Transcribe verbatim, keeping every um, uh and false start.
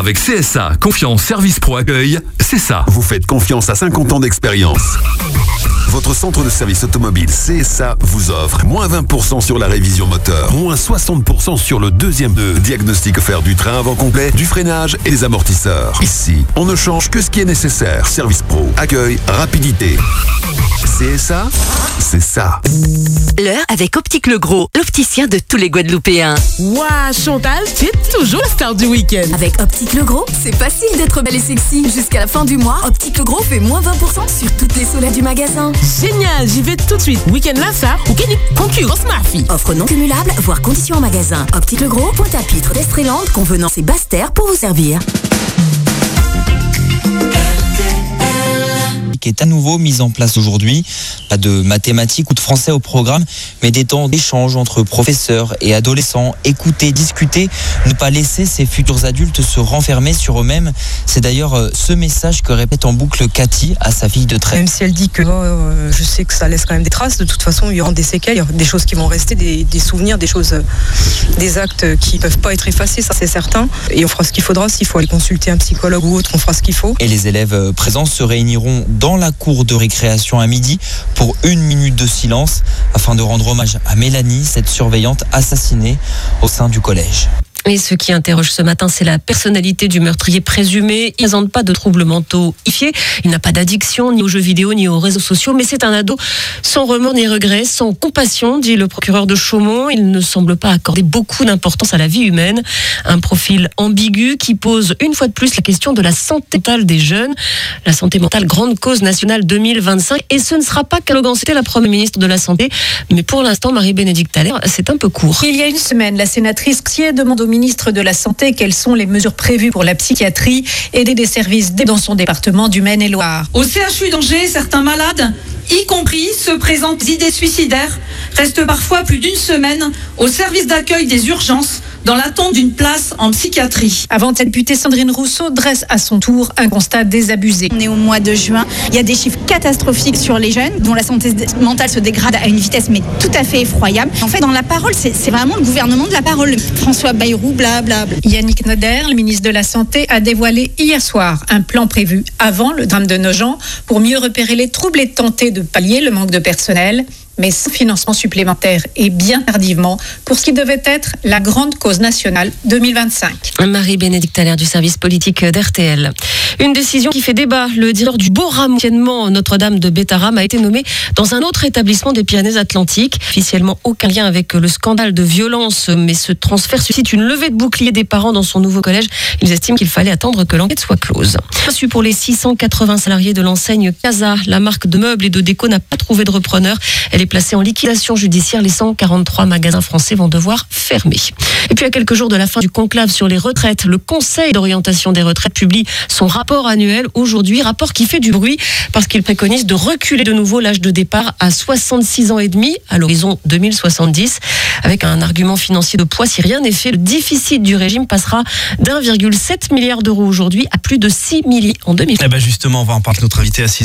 avec C S A, confiance, service pro accueil, c'est ça. Vous faites confiance à cinquante ans d'expérience. Votre centre de service automobile C S A vous offre moins vingt pour cent sur la révision moteur, moins soixante pour cent sur le deuxième de diagnostic offert du train avant complet, du freinage et des amortisseurs. Ici, on ne change que ce qui est nécessaire. Service pro, accueil, rapidité. C S A, c'est ça. L'heure avec Optique Le Gros, l'opticien de tous les Guadeloupéens. Ouah, Chantal, tu es toujours la star du week-end. Avec Optique Le Gros, c'est facile d'être belle et sexy. Jusqu'à la fin du mois, Optique Le Gros fait moins vingt pour cent sur toutes les solaires du magasin. Génial, j'y vais tout de suite. Week-end là, ça, ou quelle concurrence, ma fille. Offre non cumulable, voire conditions en magasin. Optique Le Gros, Pointe-à-Pitre, d'Estréland, Convenance et Basse-Terre pour vous servir. Qui est à nouveau mise en place aujourd'hui. Pas de mathématiques ou de français au programme, mais des temps d'échange entre professeurs et adolescents. Écouter, discuter, ne pas laisser ces futurs adultes se renfermer sur eux-mêmes. C'est d'ailleurs ce message que répète en boucle Cathy à sa fille de treize. Même si elle dit que euh, je sais que ça laisse quand même des traces, de toute façon il y aura des séquelles, il y aura des choses qui vont rester, des, des souvenirs, des choses, des actes qui ne peuvent pas être effacés, ça c'est certain. Et on fera ce qu'il faudra, s'il faut aller consulter un psychologue ou autre, on fera ce qu'il faut. Et les élèves présents se réuniront dans la cour de récréation à midi pour une minute de silence afin de rendre hommage à Mélanie, cette surveillante assassinée au sein du collège. Et ce qui interroge ce matin, c'est la personnalité du meurtrier présumé. Il ne présente pas de troubles mentaux identifiés. Il n'a pas d'addiction ni aux jeux vidéo ni aux réseaux sociaux, mais c'est un ado sans remords ni regrets, sans compassion, dit le procureur de Chaumont. Il ne semble pas accorder beaucoup d'importance à la vie humaine. Un profil ambigu qui pose une fois de plus la question de la santé mentale des jeunes. La santé mentale, grande cause nationale deux mille vingt-cinq. Et ce ne sera pas qu'à Logan, c'était la première ministre de la Santé. Mais pour l'instant, Marie-Bénédicte Allaire, c'est un peu court. Il y a une semaine, la sénatrice Xier demande au ministre de la Santé quelles sont les mesures prévues pour la psychiatrie, aider des services dans son département du Maine-et-Loire. Au C H U d'Angers, certains malades, y compris ceux présentent des idées suicidaires, restent parfois plus d'une semaine au service d'accueil des urgences dans l'attente d'une place en psychiatrie. Avant, la députée Sandrine Rousseau dresse à son tour un constat désabusé. On est au mois de juin, il y a des chiffres catastrophiques sur les jeunes dont la santé mentale se dégrade à une vitesse mais tout à fait effroyable. En fait, dans la parole, c'est, c'est vraiment le gouvernement de la parole. François Bayrou, blablabla. Yannick Noder, le ministre de la Santé, a dévoilé hier soir un plan prévu avant le drame de Nogent pour mieux repérer les troubles et tenter de pallier le manque de personnel, mais sans financement supplémentaire et bien tardivement pour ce qui devait être la grande cause nationale deux mille vingt-cinq. Marie-Bénédicte Allaire du service politique d'R T L. Une décision qui fait débat. Le directeur du Beau-Rame, anciennement Notre-Dame de Bétarame, a été nommé dans un autre établissement des Pyrénées-Atlantiques. Officiellement, aucun lien avec le scandale de violence, mais ce transfert suscite une levée de bouclier des parents dans son nouveau collège. Ils estiment qu'il fallait attendre que l'enquête soit close. Reçu pour les six cent quatre-vingts salariés de l'enseigne Casa, la marque de meubles et de déco n'a pas trouvé de repreneur. Elle est placée en liquidation judiciaire. Les cent quarante-trois magasins français vont devoir fermer. Et puis à quelques jours de la fin du conclave sur les retraites, le Conseil d'orientation des retraites publie son rapport annuel aujourd'hui, rapport qui fait du bruit parce qu'il préconise de reculer de nouveau l'âge de départ à soixante-six ans et demi à l'horizon deux mille soixante-dix, avec un argument financier de poids. Si rien n'est fait, le déficit du régime passera d'un virgule sept milliard d'euros aujourd'hui à plus de six milliards en deux mille. Eh ben justement, on va en parler avec notre invité à six